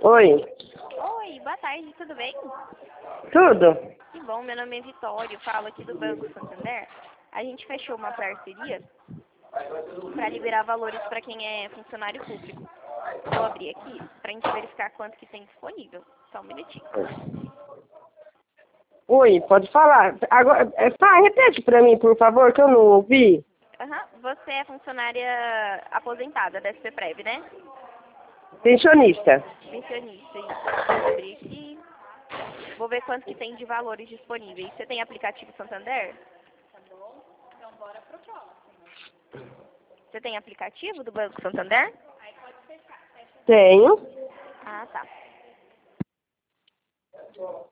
Oi, Oi, boa tarde, tudo bem? tudo? Que bom, meu nome é Vitório, falo aqui do Banco Santander. A gente fechou uma parceria para liberar valores para quem é funcionário público. Vou abrir aqui para a gente verificar quanto que tem disponível. Só um minutinho. Oi, pode falar. Agora, repete pra mim, por favor, que eu não ouvi. Aham. Você é funcionária aposentada da SPPrev, né? Pensionista. Pensionista, isso. Vou abrir aqui. Vou ver quanto que tem de valores disponíveis. Você tem aplicativo Santander? Você tem aplicativo do Banco Santander? Tenho. Ah, tá.